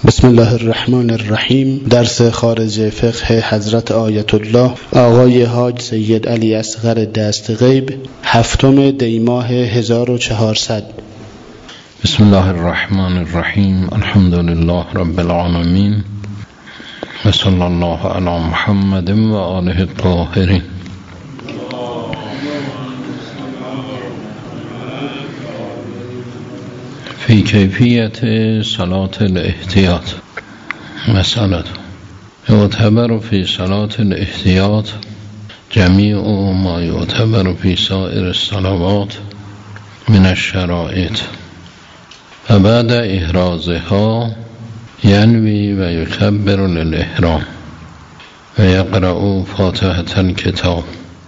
بسم الله الرحمن الرحیم. درس خارج فقه حضرت آیت الله آقای حاج سید علی اصغر دستغیب، 7 دی ماه 1400. بسم الله الرحمن الرحیم. الحمد لله رب العالمین و صلی الله علی محمد و آله الطاهرین. فی کیفیت صلاة الاحتیاط. مسئله یعتبر فی صلاة الاحتیاط جمیع ما یعتبر فی سائر الصلوات من الشرائط و بعد احرازها ینوی و یکبر للاحرام و یقرأ فاتحة الکتاب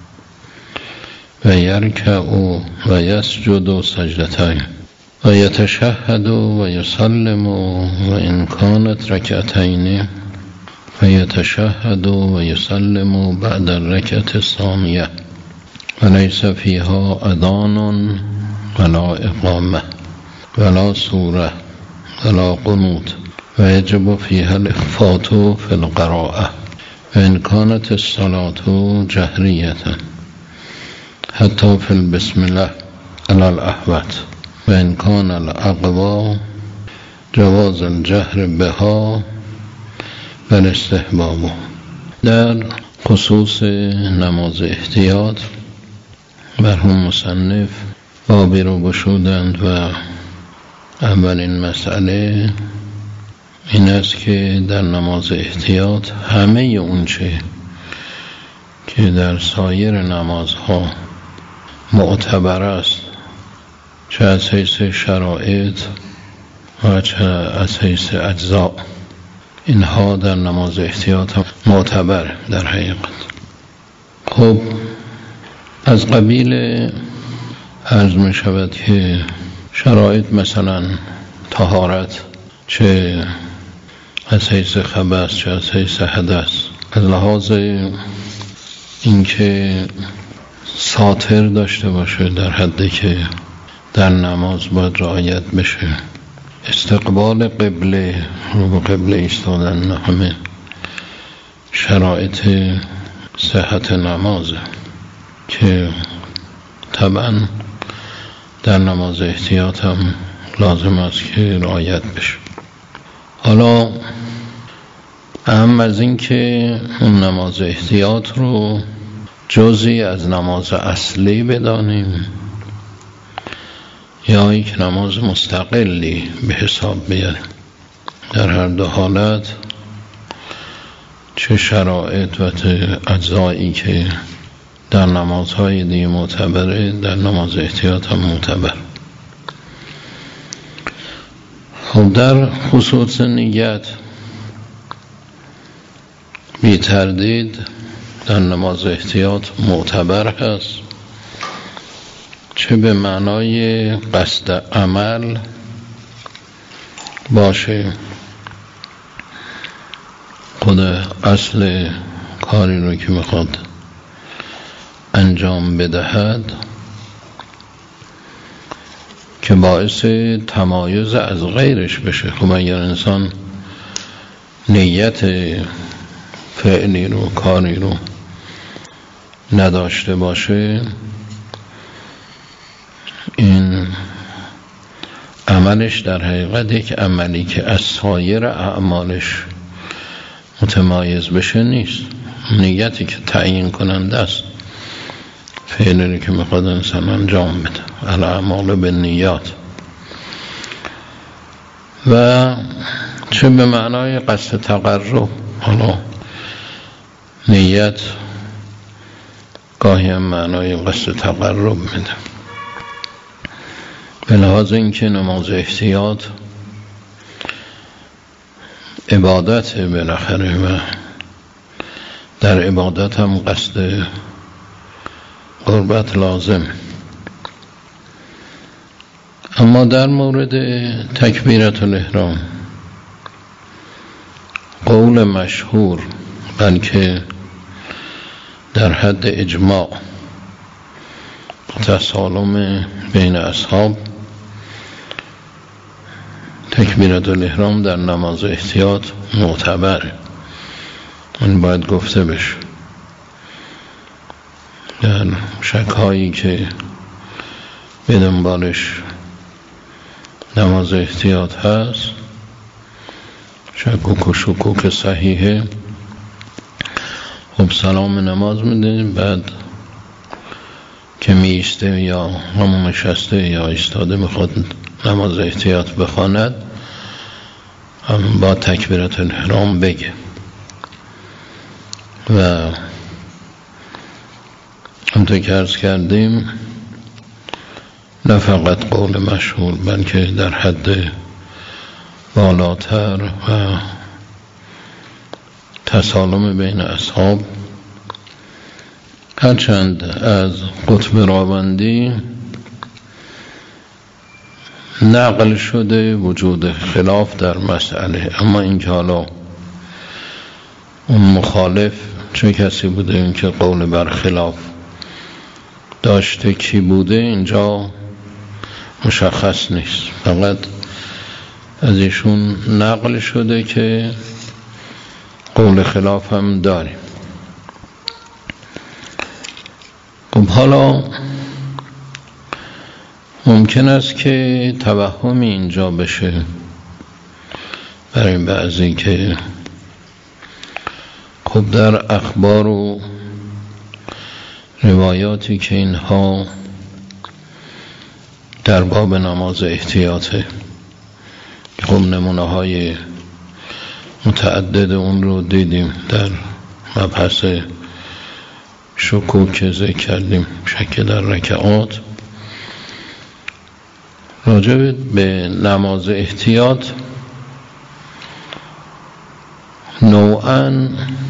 و یرکع و یسجد سجدتین و یتشهد و یسلم و ان کانت رکعتین و یتشهد و یسلم بعد الرکعة الثانیه و لیس فیها اذان ولا اقامه ولا سوره ولا قنوت و یجب فیها الاخفاء فی القراءه و ان کانت الصلاة جهریه حتی فی البسم الله علی الاحوط و ان کان الاقوا جواز الجهر بها و الاستحباب. در خصوص نماز احتیاط مرحوم مصنف بابی رو گشودند و اولین مسئله این است که در نماز احتیاط همه اون چه که در سایر نمازها معتبر است، چه از حیث شرایط و چه از حیث اجزا، اینها در نماز احتیاط معتبر در حقیقت. خب از قبیل عرض می شود که شرایط مثلا طهارت، چه از حیث خبث چه از حیث حدث، از لحاظ اینکه ساتر داشته باشه در حدی که در نماز باید رعایت بشه، استقبال قبله، رو به قبله ایستادن، همه شرایط صحت نمازه که طبعا در نماز احتیاط هم لازم است که رعایت بشه. حالا اهم از این که اون نماز احتیاط رو جزئی از نماز اصلی بدانیم یا یک نماز مستقلی به حساب بیاریم. در هر دو حالت چه شرایط و چه اجزایی که در نمازهای دیگه معتبره، در نماز احتیاط هم معتبر. خب در خصوص نیت بی تردید در نماز احتیاط معتبر هست، چه به معنای قصد عمل باشه، خود اصل کاری رو که میخواد انجام بدهد که باعث تمایز از غیرش بشه. خب اگر انسان نیت فعلی رو، کاری رو نداشته باشه، این عملش در حقیقت یک عملی که از سایر اعمالش متمایز بشه نیست. نیتی که تعیین کننده است فعلی که میخواد انسان انجام بده، الاعمال بالنیات. و چه به معنای قصد تقرب، حالا نیت گاهی هم معنای قصد تقرب میده. به لحاظ اینکه نماز احتیاط عبادت بالاخره و در عبادت هم قصد قربت لازم. اما در مورد تکبیرت الاحرام قول مشهور، بلکه در حد اجماع تسالم بین اصحاب، تکبیرة الاحرام در نماز احتیاط معتبره، این باید گفته بشه. در شک‌هایی که به دنبالش نماز احتیاط هست، شکوک و شکوک صحیحه، خب سلام نماز میده، بعد که میسته یا همون نشسته یا ایستاده میخواد نماز احتیاط بخواند، با تکبیرة الاحرام بگه. و همونطور که عرض کردیم نه فقط قول مشهور بلکه در حد بالاتر و تسالم بین اصحاب، هرچند از قطب راوندی نقل شده وجود خلاف در مسئله، اما این که حالا اون مخالف چه کسی بوده، این که قول بر خلاف داشته کی بوده اینجا مشخص نیست، فقط از ایشون نقل شده که قول خلاف هم داریم. خب حالا ممکن است که توهمی اینجا بشه برای بعضی که خب در اخبار و روایاتی که اینها در باب نماز احتیاطه، خب نمونه های متعدد اون رو دیدیم در مبحث شکوک که ذکر کردیم، شک در رکعات. راجع به نماز احتیاط نوعاً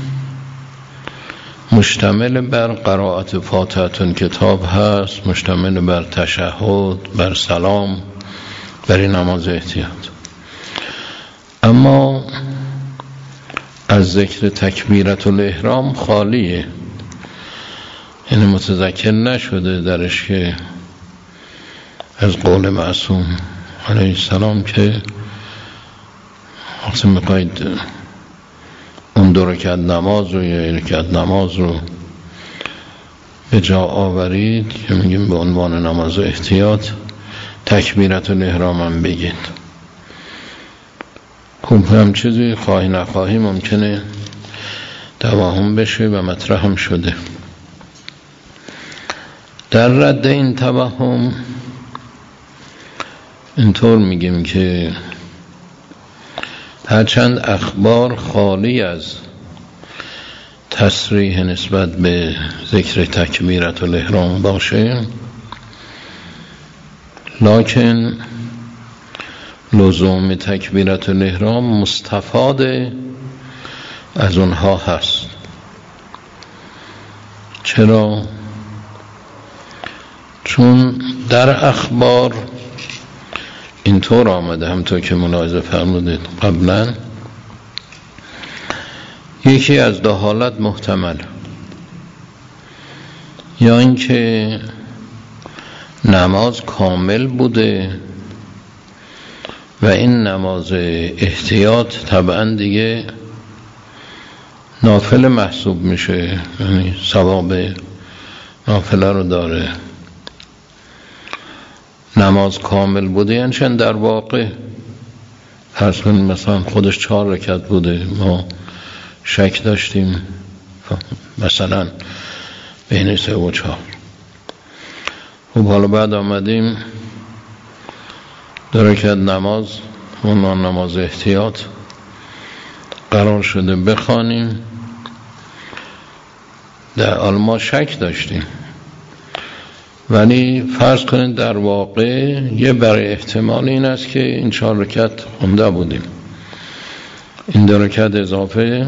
مشتمل بر قرائت فاتحه کتاب هست، مشتمل بر تشهد، بر سلام، برای نماز احتیاط، اما از ذکر تکبیرة الاحرام خالیه، یعنی متذکر نشده درش که از قول معصوم علیه السلام که وقتی میخواید اون 2 رکعت نماز رو یا 1 رکعت نماز رو به جا آورید، که میگیم به عنوان نماز احتیاط، تکبیرة الاحرام هم بگید. خب هم چیزی خواهی نخواهی ممکنه توهم بشه و مطرح هم شده. در رد این توهم اینطور میگیم که هرچند اخبار خالی از تصریح نسبت به ذکر تکبیرة الاحرام باشه، لکن لزوم تکبیرة الاحرام مستفاد از اونها هست. چرا؟ چون در اخبار اینطور آمده، همطور که ملاحظه فرمودید قبلا، یکی از 2 حالت محتمل، یا اینکه نماز کامل بوده و این نماز احتیاط طبعا دیگه نافله محسوب میشه، یعنی ثواب نافله رو داره. نماز کامل بوده یعنی چند در واقع فرض کنیم مثلا خودش 4 رکعت بوده، ما شک داشتیم مثلا بین 3 و 4، خب حالا بعد آمدیم 2 رکعت نماز عنوان نماز احتیاط قرار شده بخوانیم، در حال ما شک داشتیم، ولی فرض کنید در واقع یه برای احتمال این است که این 4 رکعت خونده بودیم، این 2 رکعت اضافه،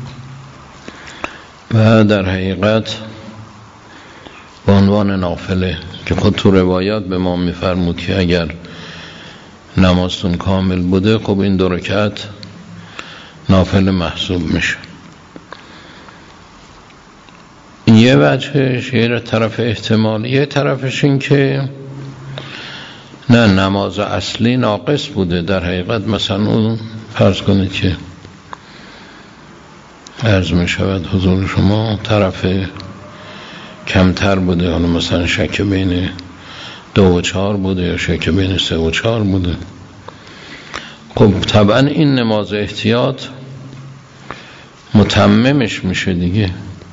و در حقیقت به عنوان نافله که خود تو روایات به ما میفرمود که اگر نمازتون کامل بوده خب این 2 رکعت نافله محسوب میشه. یه وجهش، یه طرف احتمال، یه طرفش این که نه نماز اصلی ناقص بوده در حقیقت. مثلا اون فرض کنید که عرض می شود حضور شما طرف کمتر بوده، حالا مثلا شک بین 2 و 4 بوده یا شک بین 3 و 4 بوده. خب طبعا این نماز احتیاط متممش میشه دیگه.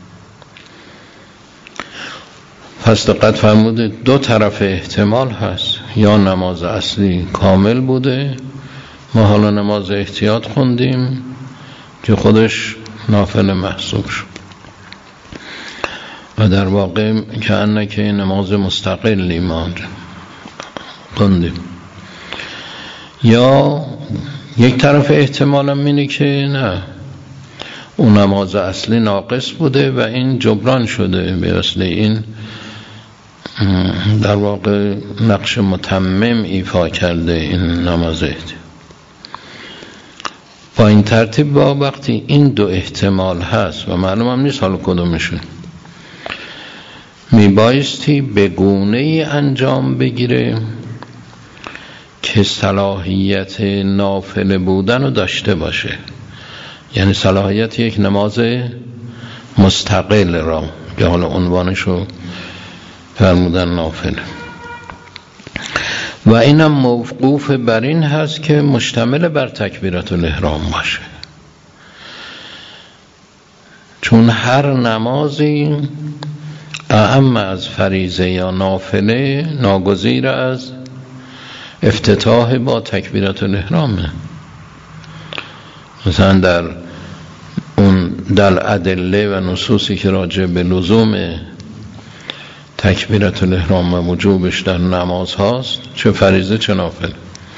پس دقت فرمودید 2 طرف احتمال هست، یا نماز اصلی کامل بوده، ما حالا نماز احتیاط خوندیم که خودش نافله محسوب شد و در واقع که انکه نماز مستقلی ما خوندیم. یا یک طرف احتمال هم اینه که نه، اون نماز اصلی ناقص بوده و این جبران شده به اصل این در واقع نقش متمم ایفا کرده این نماز احتیاط. با این ترتیب با وقتی این 2 احتمال هست و معلوم هم نیست حالا کدومشون، میبایستی به گونه‌ای انجام بگیره که صلاحیت نافله بودن رو داشته باشه، یعنی صلاحیت یک نماز مستقل را که حالا عنوانش رو فرمودن نافله. و اینم موقوف بر این هست که مشتمل بر تکبیرات الاحرام باشه، چون هر نمازی اعم از فریضه یا نافله ناگزیر از افتتاح با تکبیرات الاحرامه. مثلا در اون در ادله و نصوصی که راجع به لزوم تکبیرات الاحرام و وجوبش در نماز هاست، چه فریضه چه نافله،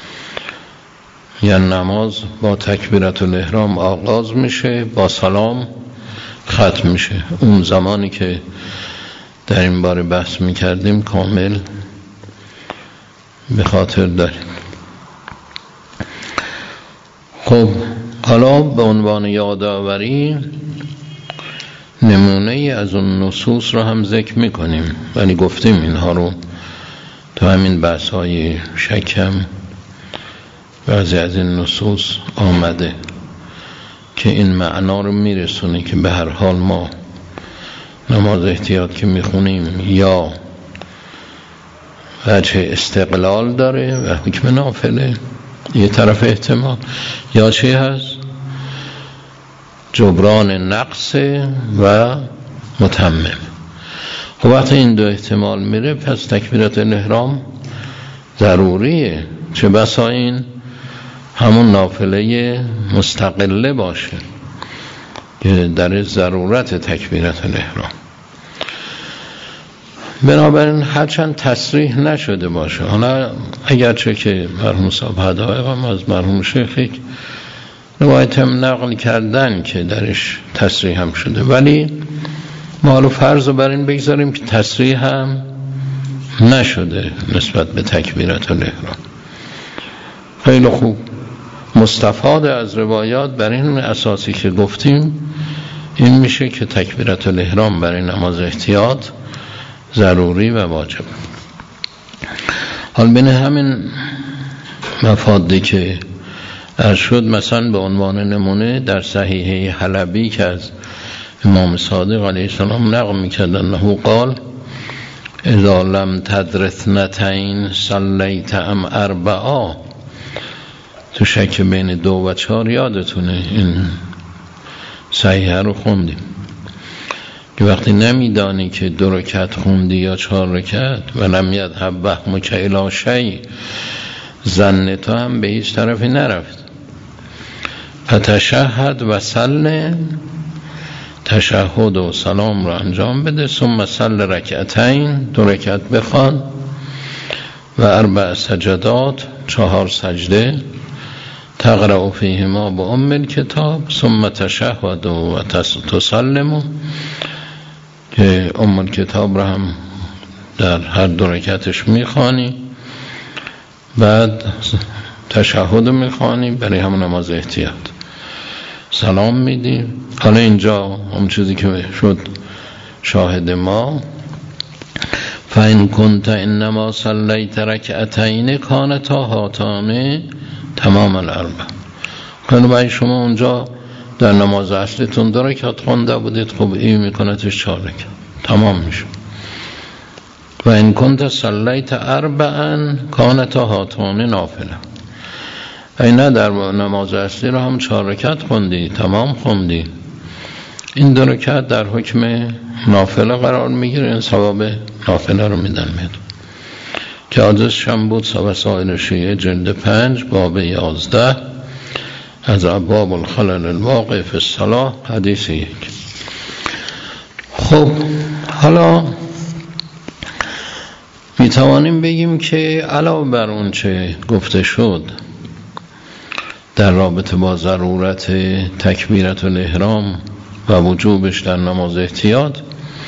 یعنی نماز با تکبیرات الاحرام آغاز میشه، با سلام ختم میشه. اون زمانی که در این باره بحث میکردیم کامل به خاطر داریم. خب حالا به عنوان یادآوری نمونه ای از اون نصوص رو هم ذکر میکنیم، ولی گفتیم اینها رو تو همین بحث های شکم بعضی از این نصوص آمده که این معنا رو میرسونه که به هر حال ما نماز احتیاط که میخونیم یا وجه استقلال داره و حکم نافله یه طرف احتمال، یا چی هست جبران نقص و متمم. خب وقتی این 2 احتمال میره پس تکبیرات الاحرام ضروریه، چه بسا این همون نافله مستقله باشه که در ضرورت تکبیرات الاحرام. بنابراین هرچند تصریح نشده باشه، حالا اگرچه که مرحوم صاحب هدایق هم از مرحوم شیخ روایت هم نقل کردن که درش تصریح هم شده، ولی ما حالا فرض رو بر این بگذاریم که تصریح هم نشده نسبت به تکبیرات الاحرام. خیلی خوب، مستفاد از روایات بر این اساسی که گفتیم این میشه که تکبیرات الاحرام برای نماز احتیاط ضروری و واجب. حال بین همین مفادی که ارشد مثلا به عنوان نمونه در صحیحه حلبی که از امام صادق علیه السلام نقل میکرد انه قال اذا لم تدر اثنتین صلیت ام 4، تو شک بین 2 و 4 یادتونه این صحیحه رو خوندیم که وقتی نمیدانی که 2 رکعت خوندی یا 4 رکعت و لم یذهب وهمک الی شیء، ظن تو هم به هیچ طرفی نرفت، فتشهد و سلم، تشهد و سلام رو انجام بده، ثم صل رکعتین، 2 رکعت بخوان و 4 سجدات، 4 سجده، تقرأ فیهما با ام الکتاب، ثم تشهد و تسلم، که ام الکتاب رو هم در هر 2 رکعتش میخوانی، بعد تشهد میخوانی برای همون نماز احتیاط، سلام میدی. حالا اینجا هم چیزی که شد شاهد ما، فإن كنت انما صلیت رکعتین کانتا هاتان تمام الاربع. بنابراین شما اونجا در نماز اصلیتون 2 رکعت خونده بودید، خب این میکنتش 4 رکعت تمام میشه. و این کنت صلیت 4 کانتا هاتان نافله. نه در نماز اصلی رو هم 4 رکعت خوندی، تمام خوندی، این 2 رکعت در حکم نافله قرار میگیره، این ثواب نافله رو میدن میاد که آدرسش هم بود وسائل شیعه جلد 5 باب 11 از ابواب الخلل الواقع فی الصلاة حدیث 1. خب حالا میتوانیم بگیم که علاوه بر اون چه گفته شد در رابطه با ضرورت تکبیرت الاحرام و وجوبش در نماز احتیاط،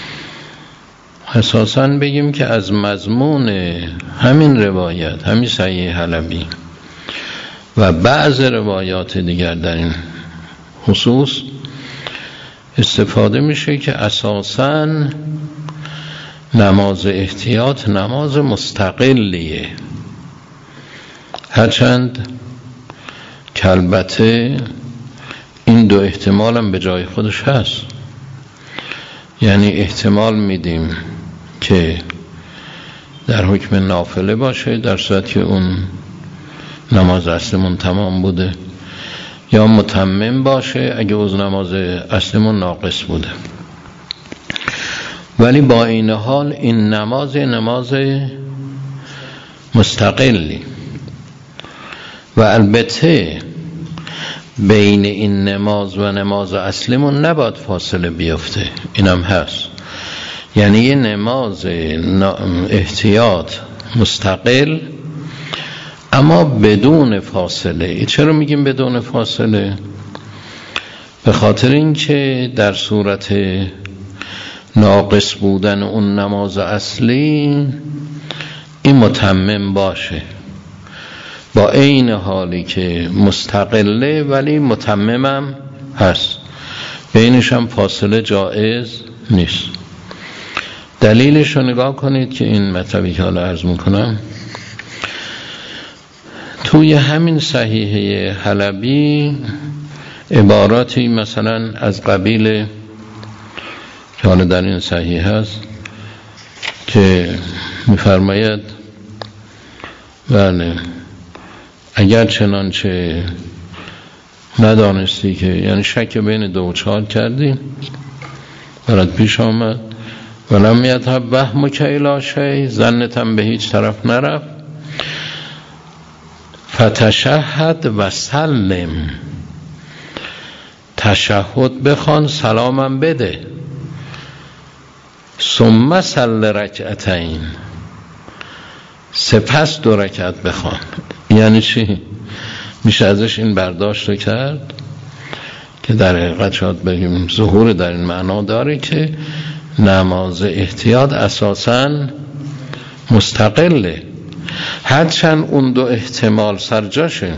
اساساً بگیم که از مضمون همین روایت، همین صحیح حلبی و بعض روایات دیگر در این خصوص استفاده میشه که اساساً نماز احتیاط نماز مستقلیه، هرچند که البته این 2 احتمال هم به جای خودش هست. یعنی احتمال میدیم که در حکم نافله باشه در صورت که اون نماز اصلیمون تمام بوده، یا متمم باشه اگه از نماز اصلیمون ناقص بوده. ولی با این حال این نماز مستقلی و البته بین این نماز و نماز اصلیمون نباید فاصله بیفته، اینم هست. یعنی یه نماز احتیاط مستقل اما بدون فاصله. چرا میگیم بدون فاصله؟ به خاطر اینکه در صورت ناقص بودن اون نماز اصلی این متمم باشه، با این حالی که مستقله ولی متممم هست، بینش هم فاصله جایز نیست. دلیلش رو نگاه کنید که این مطلبی که حالا عرض میکنم توی همین صحیحه حلبی عباراتی مثلا از قبیل که حالا در این صحیح هست که میفرماید بله اگر چنانچه ندانستی که، یعنی شک بین 2 و 4 کردی برات پیش آمد ولم یذهب وهمک الی شیء، ظنتم به هیچ طرف نرفت، فتشهد و سلم، تشهد بخوان سلامم بده، ثم صل رکعتین، سپس 2 رکعت بخوان. یعنی چی؟ میشه ازش این برداشت کرد که در حقیقت شاید بگیم ظهور در این معنا داره که نماز احتیاط اساساً مستقله، هرچند اون 2 احتمال سرجاشه،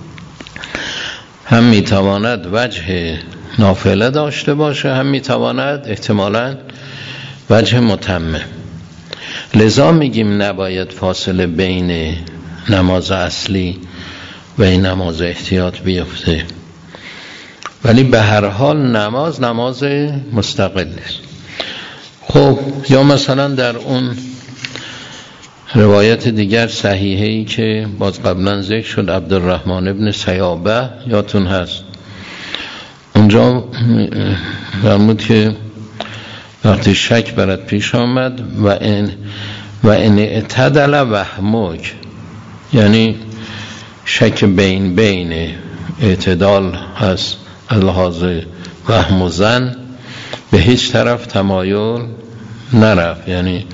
هم میتواند وجه نافله داشته باشه، هم میتواند احتمالاً وجه متمم. لذا میگیم نباید فاصله بین نماز اصلی و این نماز احتیاط بیفته، ولی به هر حال نماز مستقل است. خب یا مثلا در اون روایت دیگر صحیحه‌ای که باز قبلا ذکر شد عبدالرحمن ابن سیابه یادتون هست، اونجا فرمود که وقتی شک برات پیش آمد و ان اعتدل وهمک، یعنی شک بین اعتدال هست از لحاظ وهم و ظن، به هیچ طرف تمایل نرفت، یعنی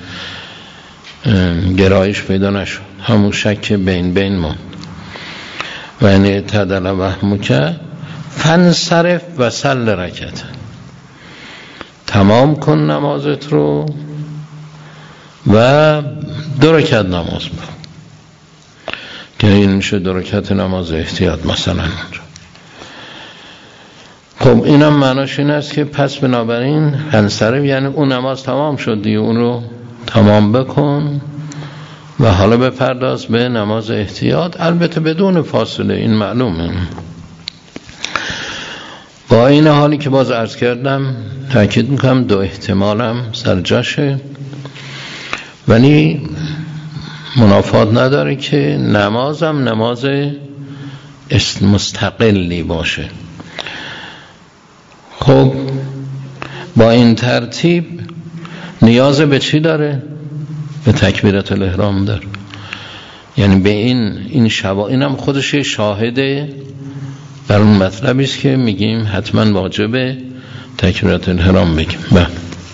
گرایش پیدا نشد، همون شک بین ماند. و ان اعتدل وهمک فانصرف و صل رکعت، تمام کن نمازت رو و 2 رکعت نماز بخون، که این میشه 2 رکعت نماز احتیاط مثلا اونجا. خب اینم معناش این است که پس بنابراین فانصرف یعنی اون نماز تمام شد دیگه، اون رو تمام بکن و حالا بپرداز به نماز احتیاط، البته بدون فاصله، این معلومه. با این حالی که باز عرض کردم، تأکید میکنم دو احتمالم سر جاشه، ولی منافات نداره که نمازم نماز مستقلی باشه. خب با این ترتیب نیاز به چی داره؟ به تکبیرات الاحرام داره. یعنی به این اینم خودش شاهده در اون مطلبی است که میگیم حتما واجبه تکبیرات الاحرام بگیم. که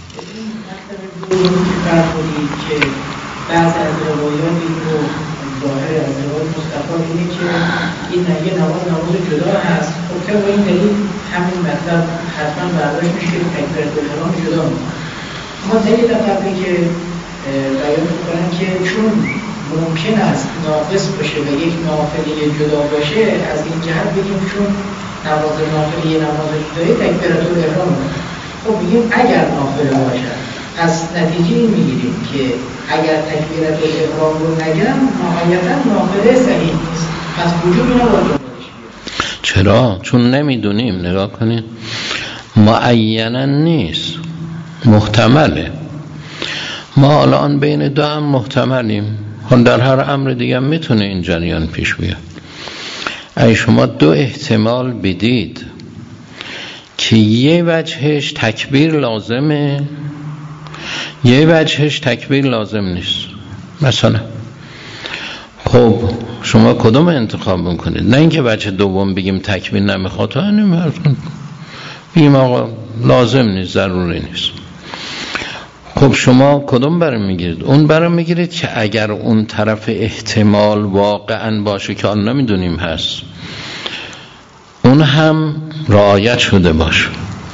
بعض از روایات این رو ظاهر از روایات مصطفی اینه که این نگه نماز جدا هست. خب که با این دلیل همین مطلب حتما برداشت میشه که تکبیرات الاحرام جدا میکنه. اما دلیل قبلی که بیان میکنن که چون ممکن است ناقص باشه و یک نافله جدا باشه، از این جهت بگیم چون نماز نافله نماز جدایی تکبیرات الاحرام. خب بگیم اگر نافله باشد، از نتیجه این میگیریم که اگر تکبیرات الاحرام رو نگم نهایتا نافله صحیح نیست، پس وجوب نباید. چرا؟ چون نمیدونیم. نگاه کنید، معینا نیست، محتمله. ما الان بین دو هم محتملیم. در هر امر دیگه میتونه این جریان پیش بیاد. اگه شما دو احتمال بدید که یه وجهش تکبیر لازمه، یه وجهش تکبیر لازم نیست، مثلا خب شما کدوم انتخاب میکنید؟ نه اینکه وجه دوم بگیم تکبیر نمیخواد، بگیم آقا لازم نیست، ضروری نیست. خب شما کدوم برام میگیرید؟ اون برام میگیرید که اگر اون طرف احتمال واقعا باشه که آن نمیدونیم هست، اون هم رعایت شده باشه.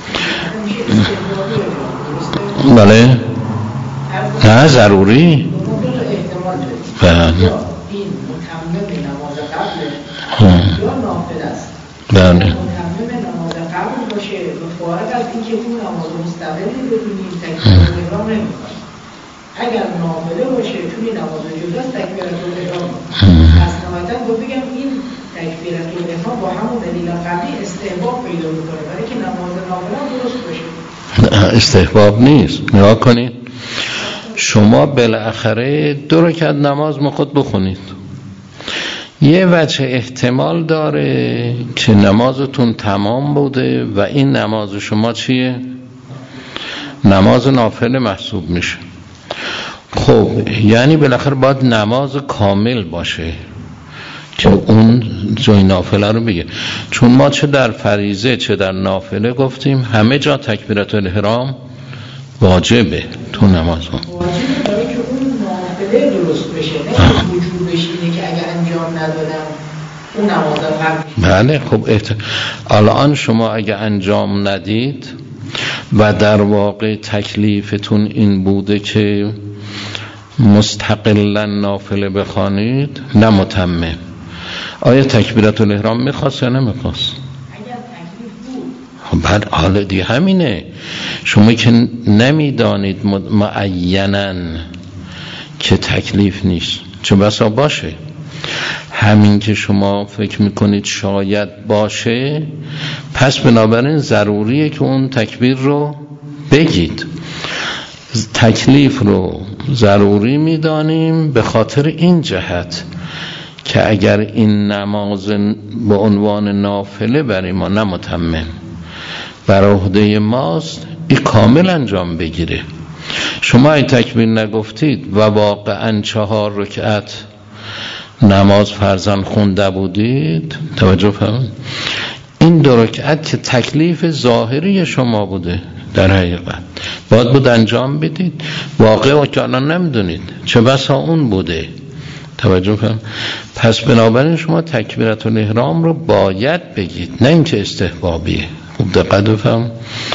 بله؟ نه ضروری. بله. بله. باشه فارغ از اینکه اون نماز مستقلی بدونیم تکبیرات الاحرام نمی‌خواد. اگر نافله باشه توی نماز جداست تکبیرات الاحرام. پس نهایتاً بگم این تکبیرات الاحرام با همون دلیل قبلی استحباب پیدا می‌کنه، برای که نماز نافله درست باشه. استحباب نیست. نگاه کنید، شما بالاخره 2 رکعت نماز خود بخونید. یه وجه احتمال داره که نمازتون تمام بوده و این نماز شما چیه؟ نماز نافله محسوب میشه. خب یعنی بالاخره باید نماز کامل باشه که اون جای نافله رو بگه. چون ما چه در فریضه چه در نافله گفتیم همه جا تکبیرات الاحرام واجبه تو نماز. واجبه برای که اون نافله درست بشه، نه وجود بشه اینه که اگر انجام ندادم اون نماز قبل. بله. خب الان شما اگه انجام ندید و در واقع تکلیفتون این بوده که مستقلا نافله بخوانید نه متمم، آیا تکبیرات الاحرام میخواست یا نمیخواست؟ اگر تکلیف بود. بعد حالا دی همینه، شما که نمیدانید معیناً که تکلیف نیست، چه بسا باشه. همین که شما فکر میکنید شاید باشه، پس بنابراین ضروریه که اون تکبیر رو بگید. تکلیف رو ضروری میدانیم به خاطر این جهت که اگر این نماز به عنوان نافله برای ما نه متمم بر عهده ماست، این کامل انجام بگیره. شما این تکبیر نگفتید و واقعا 4 رکعت نماز فرضاً خونده بودید، توجه فرمایید، این 2 رکعت که تکلیف ظاهری شما بوده در حقیقت باید بود انجام بدید، واقع و که الان نمیدونید، چه بسا اون بوده. توجه فرمایید. پس بنابراین شما تکبیرات الاحرام رو باید بگید، نه اینکه استحبابیه. خوب دقت بفرمایید.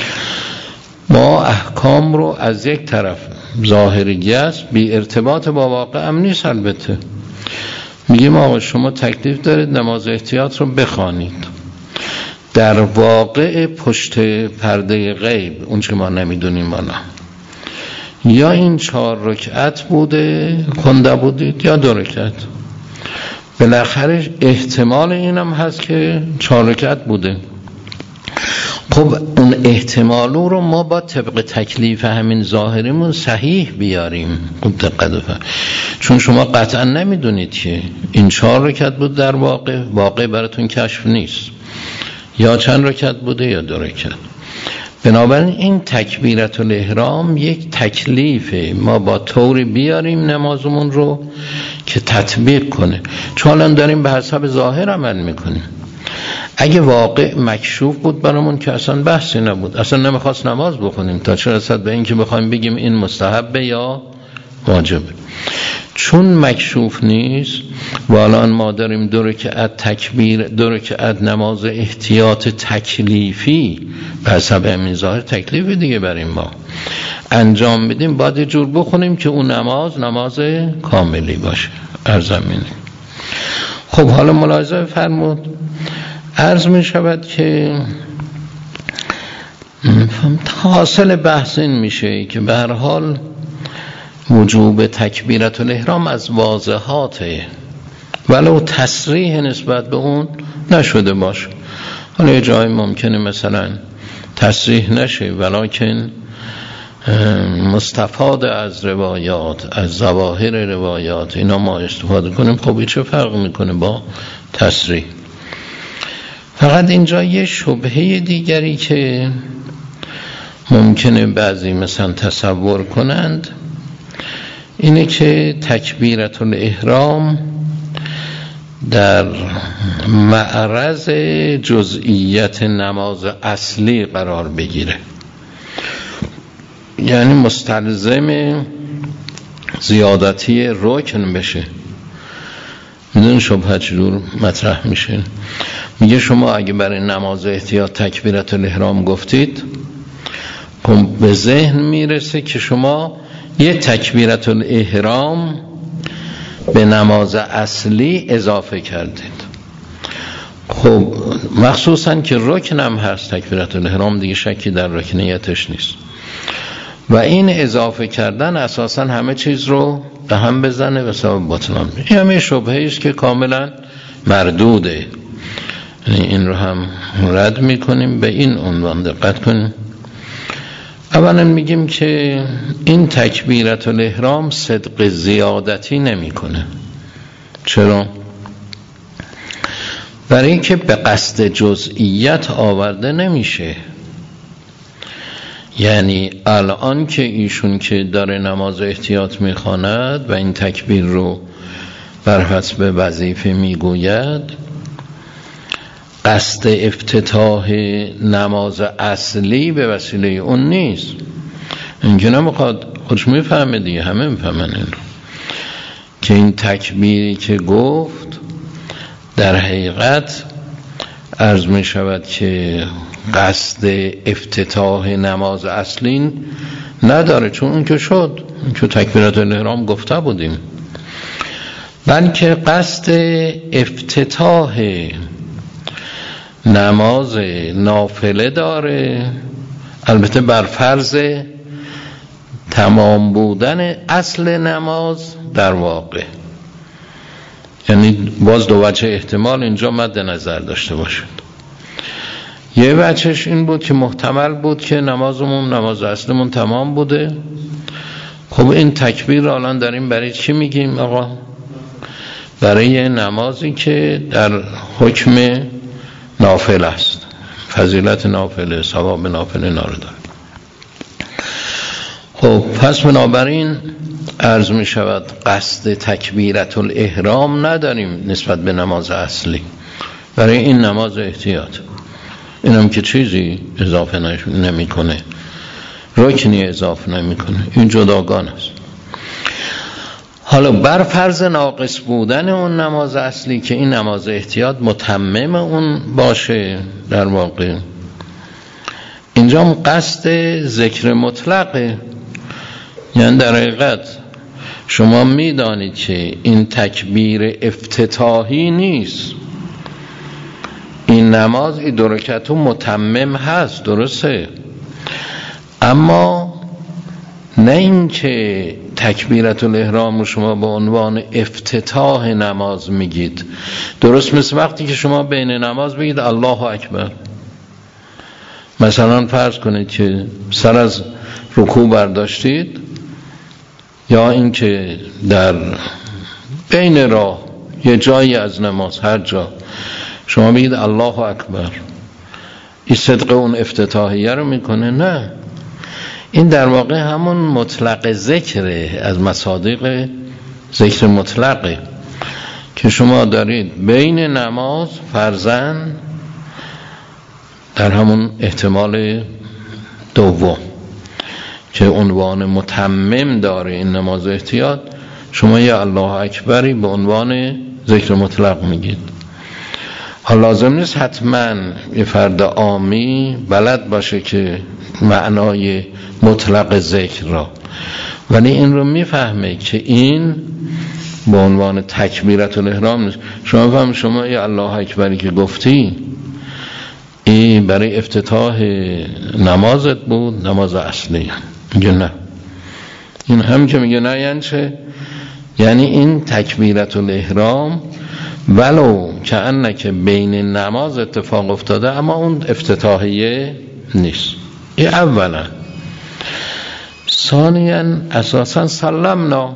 ما احکام رو از یک طرف ظاهری است، بی ارتباط با واقع هم نیست. البته میگیم آقا شما تکلیف دارید نماز احتیاط رو بخوانید، در واقع پشت پرده غیب اون چه ما نمیدونیم، یا این 4 رکعت بوده خونده بودید یا 2 رکعت. بالاخره احتمال اینم هست که 4 رکعت بوده. خب اون احتمالو رو ما با طبق تکلیف همین ظاهریمون صحیح بیاریم. خوب دقت بفرمایید، چون شما قطعا نمیدونید که این 4 رکعت بود در واقع براتون کشف نیست، یا چند رکعت بوده یا 2 رکعت. بنابراین این تکبیرت الاحرام یک تکلیفه، ما با طوری بیاریم نمازمون رو که تطبیق کنه، چون الان داریم به حسب ظاهر عمل میکنیم. اگه واقع مکشوف بود برامون که اصلا بحثی نبود، اصلا نمیخواست نماز بخونیم تا چه رسد به این که بخوایم بگیم این مستحبه یا واجبه. چون مکشوف نیست و الان ما داریم 2 رکعت تکبیر، 2 رکعت نماز احتیاط تکلیفی به حسب همین ظاهر تکلیف دیگه بریم ما انجام بدیم، باید جور بخونیم که اون نماز کاملی باشه ارزمینه. خب حالا ملاحظه فرمود، عرض می شود که حاصل بحث این میشه که به هر حال وجوب تکبیرت الاحرام از واضحاته، ولو تصریح نسبت به اون نشده باشه. حالا یه جایی ممکنه مثلا تصریح نشه ولکن مستفاد از روایات، از ظواهر روایات اینا ما استفاده کنیم. خب چه فرق میکنه با تصریح؟ فقط اینجا یه شبهه دیگری که ممکنه بعضی مثلا تصور کنند اینه که تکبیرت الاحرام در معرض جزئیت نماز اصلی قرار بگیره، یعنی مستلزم زیادتی رکن بشه. میدون شبهه چجور مطرح میشه؟ میگه شما اگه برای نماز احتیاط تکبیرت الاحرام گفتید، به ذهن میرسه که شما یه تکبیرت الاحرام به نماز اصلی اضافه کردید. خب مخصوصا که رکن هم هست تکبیرت الاحرام، دیگه شکی در رکنیتش نیست و این اضافه کردن اساسا همه چیز رو به هم بزنه و سبب بطلان میشه. این همه شبهه است که کاملا مردوده، یعنی این رو هم رد میکنیم. به این عنوان دقت کنیم. اولا میگیم که این تکبیرت الاحرام صدق زیادتی نمیکنه. چرا؟ برای اینکه به قصد جزئیت آورده نمیشه. یعنی الان که ایشون که داره نماز احتیاط میخواند و این تکبیر رو بر حسب وظیفه میگوید، قصد افتتاح نماز اصلی به وسیله اون نیست. اینکه نمیخواد، خودش میفهمه دیگه، همه میفهمن این رو، که این تکبیری که گفت در حقیقت عرض می شود که قصد افتتاح نماز اصلی نداره، چون اون که شد، اون که تکبیرات الاحرام گفته بودیم، بلکه قصد افتتاح نماز نافله داره، البته بر فرض تمام بودن اصل نماز در واقع. یعنی باز 2 وجه احتمال اینجا مد نظر داشته باشد. یه وجهش این بود که محتمل بود که نماز اصلمون تمام بوده. خب این تکبیر الان داریم برای چی میگیم آقا؟ برای نمازی که در حکم نافل است، فضیلت نافله، ثواب نافله نارو داره. خب پس بنابراین عرض می شود قصد تکبیرت الاحرام نداریم نسبت به نماز اصلی، برای این نماز احتیاط. اینم که چیزی اضافه نمی کنه، رکنی اضافه نمی کنه، این جداگان است. حالا بر فرض ناقص بودن اون نماز اصلی که این نماز احتیاط متمم اون باشه، در واقع اینجا هم قصد ذکر مطلقه. یعنی در حقیقت شما میدانید که این تکبیر افتتاحی نیست، این نماز این 2 رکعت متمم هست، درسته، اما نه اینکه تکبیرت الاحرام رو شما به عنوان افتتاح نماز میگید. درست مثل وقتی که شما بین نماز بگید الله اکبر. مثلا فرض کنید که سر از رکوع برداشتید، یا اینکه در بین راه یه جایی از نماز، هر جا شما بگید الله اکبر، این صدق اون افتتاحیه رو میکنه؟ نه، این در واقع همون مطلق ذکره، از مصادیق ذکر مطلقه که شما دارید بین نماز فرضاً در همون احتمال دوم که عنوان متمم داره این نماز احتیاط، شما یا الله اکبری به عنوان ذکر مطلق میگید. حالا لازم نیست حتما یه فرد عامی بلد باشه که معنای مطلق ذکر را، ولی این رو میفهمه که این به عنوان تکبیرت الاحرام نیست. شما فهم شما یا الله اکبری که گفتی این برای افتتاح نمازت بود، نماز اصلی. میگه نه، این هم که میگه نه یعنی چه؟ یعنی این تکبیرت الاحرام ولو که انکه بین نماز اتفاق افتاده اما اون افتتاحیه نیست. این اولا. ثانیاً اساساً سلمنا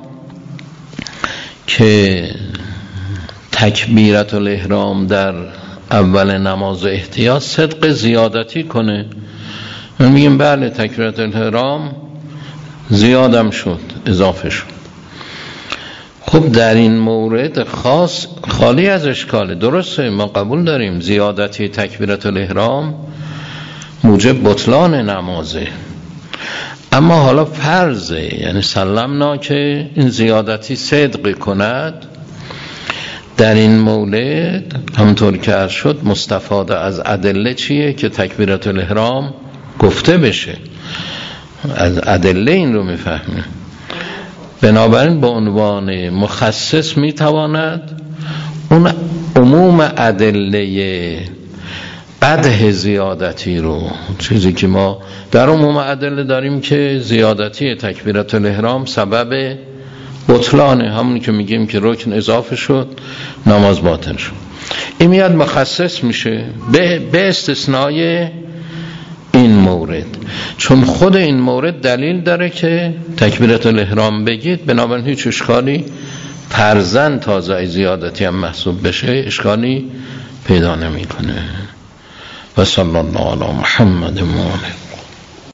که تکبیرت الاحرام در اول نماز احتیاط صدق زیادتی کنه. من میگیم بله تکبیرت الاحرام زیادم شد، اضافه شد. خب در این مورد خاص خالی از اشکاله. درسته ما قبول داریم زیادتی تکبیرت الاحرام موجب بطلان نمازه، اما حالا فرضه، یعنی سلمنا که این زیادتی صدق کند. در این مورد همونطور که عرض شد مستفاده از ادله چیه که تکبیرت الاحرام گفته بشه، از ادله این رو میفهمیم. بنابراین به عنوان مخصص میتواند اون عموم ادله قدح زیادتی رو، چیزی که ما در عموم ادله داریم که زیادتی تکبیرت الاحرام سبب بطلانه، همونی که میگیم که رکن اضافه شد نماز باطل شد، این میاد مخصص میشه به استثنای این مورد، چون خود این مورد دلیل داره که تکبیرت الاحرام بگید، بنابراین هیچ اشکالی فرضاً تازه زیادتی هم محسوب بشه اشکالی پیدا نمیکنه. و صلی الله علی محمد و آله.